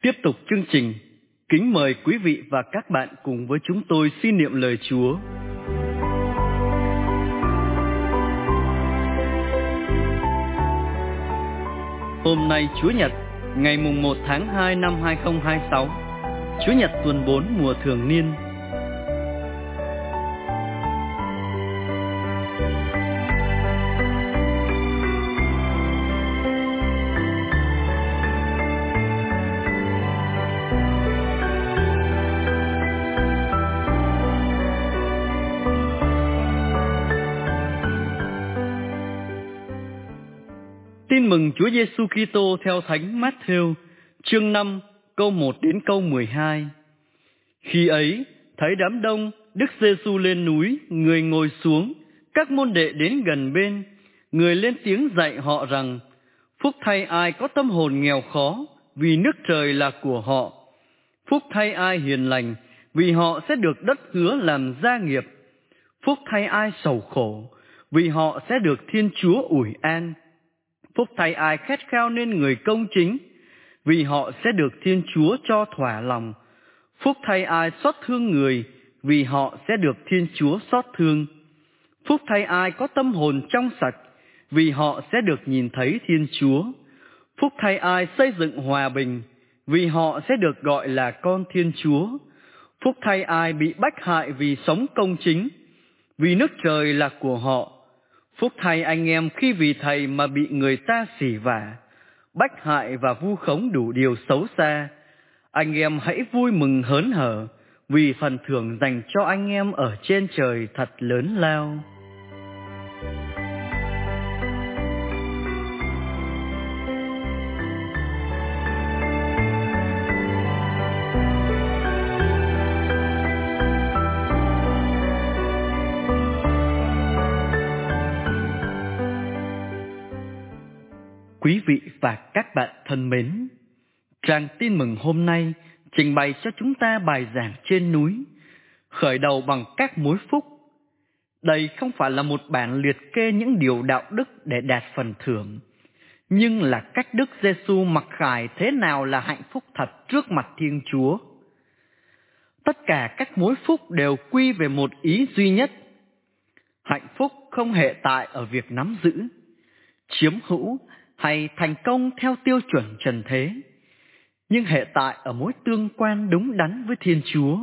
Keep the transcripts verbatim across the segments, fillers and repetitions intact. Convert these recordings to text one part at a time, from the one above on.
Tiếp tục chương trình, kính mời quý vị và các bạn cùng với chúng tôi xin niệm lời Chúa. Hôm nay Chúa Nhật, ngày mùng một tháng hai năm hai nghìn không trăm hai mươi sáu, Chúa Nhật tuần bốn mùa thường niên. Tin mừng Chúa Giêsu Kitô theo Thánh Matthew, chương năm, câu một đến câu mười hai. Khi ấy, thấy đám đông, Đức Giêsu lên núi, người ngồi xuống, các môn đệ đến gần bên, người lên tiếng dạy họ rằng: phúc thay ai có tâm hồn nghèo khó, vì nước trời là của họ. Phúc thay ai hiền lành, vì họ sẽ được đất hứa làm gia nghiệp. Phúc thay ai sầu khổ, vì họ sẽ được Thiên Chúa ủi an. Phúc thay ai khát khao nên người công chính, vì họ sẽ được Thiên Chúa cho thỏa lòng. Phúc thay ai xót thương người, vì họ sẽ được Thiên Chúa xót thương. Phúc thay ai có tâm hồn trong sạch, vì họ sẽ được nhìn thấy Thiên Chúa. Phúc thay ai xây dựng hòa bình, vì họ sẽ được gọi là con Thiên Chúa. Phúc thay ai bị bách hại vì sống công chính, vì nước trời là của họ. Phúc thay anh em khi vì Thầy mà bị người ta sỉ vả, bách hại và vu khống đủ điều xấu xa. Anh em hãy vui mừng hớn hở, vì phần thưởng dành cho anh em ở trên trời thật lớn lao. Quý vị và các bạn thân mến, trang tin mừng hôm nay trình bày cho chúng ta bài giảng trên núi, khởi đầu bằng các mối phúc. Đây không phải là một bản liệt kê những điều đạo đức để đạt phần thưởng, nhưng là cách Đức Giêsu mặc khải thế nào là hạnh phúc thật trước mặt Thiên Chúa. Tất cả các mối phúc đều quy về một ý duy nhất: hạnh phúc không hệ tại ở việc nắm giữ, chiếm hữu hay thành công theo tiêu chuẩn trần thế, nhưng hệ tại ở mối tương quan đúng đắn với Thiên Chúa.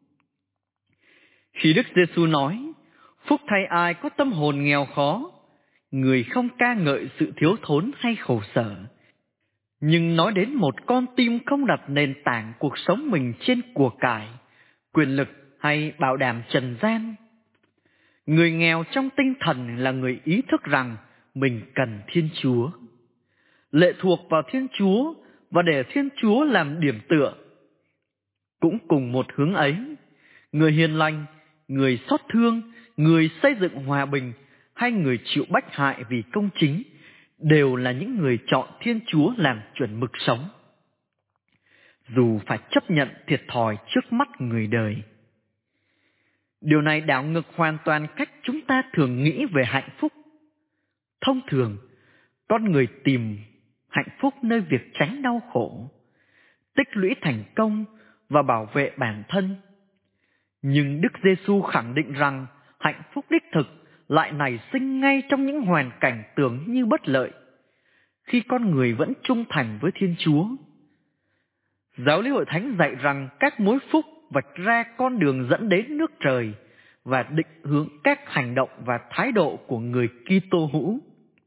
Khi Đức Giêsu nói phúc thay ai có tâm hồn nghèo khó, người không ca ngợi sự thiếu thốn hay khổ sở, nhưng nói đến một con tim không đặt nền tảng cuộc sống mình trên của cải, quyền lực hay bảo đảm trần gian. Người nghèo trong tinh thần là người ý thức rằng mình cần Thiên Chúa, lệ thuộc vào Thiên Chúa và để Thiên Chúa làm điểm tựa. Cũng cùng một hướng ấy, người hiền lành, người xót thương, người xây dựng hòa bình hay người chịu bách hại vì công chính đều là những người chọn Thiên Chúa làm chuẩn mực sống, dù phải chấp nhận thiệt thòi trước mắt người đời. Điều này đảo ngược hoàn toàn cách chúng ta thường nghĩ về hạnh phúc. Thông thường, con người tìm hạnh phúc nơi việc tránh đau khổ, tích lũy thành công và bảo vệ bản thân. Nhưng Đức Giêsu khẳng định rằng hạnh phúc đích thực lại nảy sinh ngay trong những hoàn cảnh tưởng như bất lợi, khi con người vẫn trung thành với Thiên Chúa. Giáo lý Hội Thánh dạy rằng các mối phúc vạch ra con đường dẫn đến nước trời và định hướng các hành động và thái độ của người Kitô hữu.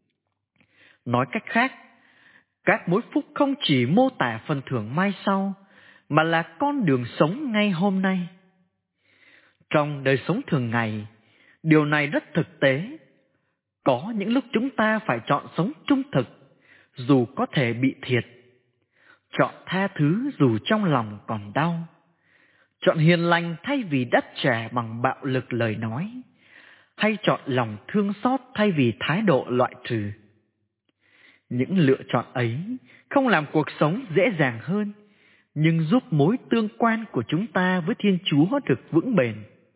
Nói cách khác, các mối phúc không chỉ mô tả phần thưởng mai sau, mà là con đường sống ngay hôm nay. Trong đời sống thường ngày, điều này rất thực tế. Có những lúc chúng ta phải chọn sống trung thực, dù có thể bị thiệt. Chọn tha thứ dù trong lòng còn đau. Chọn hiền lành thay vì đáp trả bằng bạo lực lời nói. Hay chọn lòng thương xót thay vì thái độ loại trừ. Những lựa chọn ấy không làm cuộc sống dễ dàng hơn, nhưng giúp mối tương quan của chúng ta với Thiên Chúa được vững bền.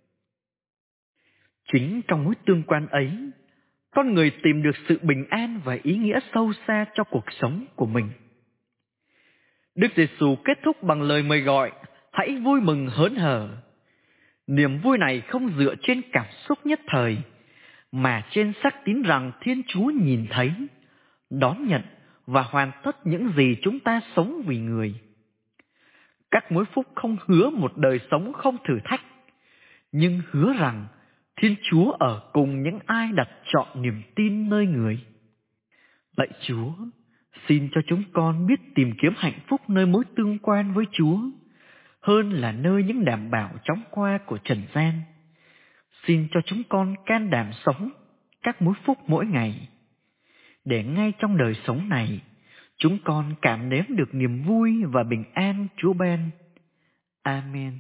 Chính trong mối tương quan ấy, con người tìm được sự bình an và ý nghĩa sâu xa cho cuộc sống của mình. Đức Giêsu kết thúc bằng lời mời gọi, hãy vui mừng hớn hở. Niềm vui này không dựa trên cảm xúc nhất thời, mà trên xác tín rằng Thiên Chúa nhìn thấy, đón nhận và hoàn tất những gì chúng ta sống vì người. Các mối phúc không hứa một đời sống không thử thách, nhưng hứa rằng Thiên Chúa ở cùng những ai đặt trọn niềm tin nơi người. Lạy Chúa, xin cho chúng con biết tìm kiếm hạnh phúc nơi mối tương quan với Chúa, hơn là nơi những đảm bảo chóng qua của trần gian. Xin cho chúng con can đảm sống các mối phúc mỗi ngày, để ngay trong đời sống này, chúng con cảm nếm được niềm vui và bình an Chúa ban. Amen.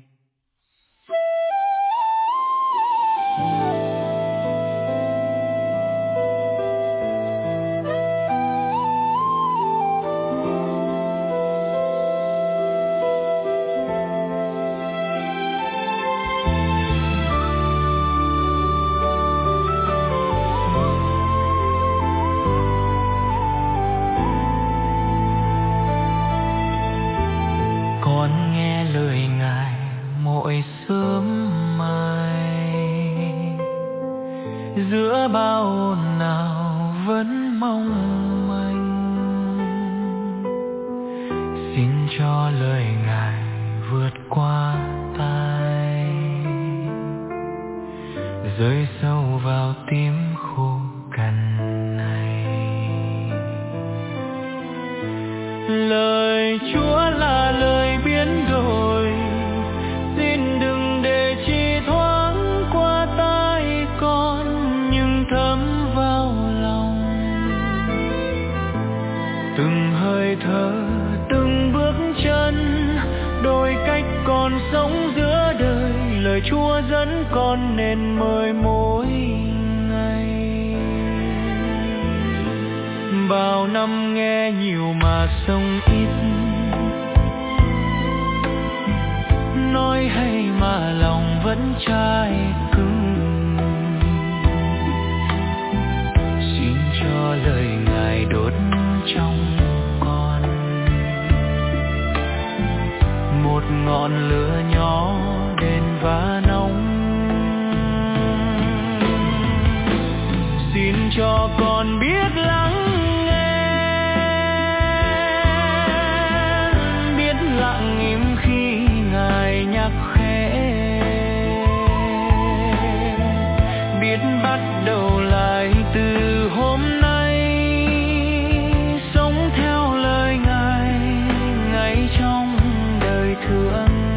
Con nghe lời Ngài mỗi sớm mai, giữa bao ồn ào vẫn mong manh. Xin cho lời Ngài vượt qua tai, rơi sâu vào tim khô cằn này. Lời Chúa là lời biến đổi, xin đừng để chi thoáng qua tai con, nhưng thấm vào lòng. Từng hơi thở, từng bước chân, đôi cách con sống giữa đời, lời Chúa dẫn con nên mời mỗi ngày. Bao năm nghe nhiều mà sống ít, nói hay mà lòng vẫn chai cứng. Xin cho lời Ngài đốt trong con một ngọn lửa nhỏ đèn và nóng. Xin cho con biết lắng lặng im khi Ngài nhắc khẽ, biết bắt đầu lại từ hôm nay, sống theo lời Ngài ngay trong đời thường.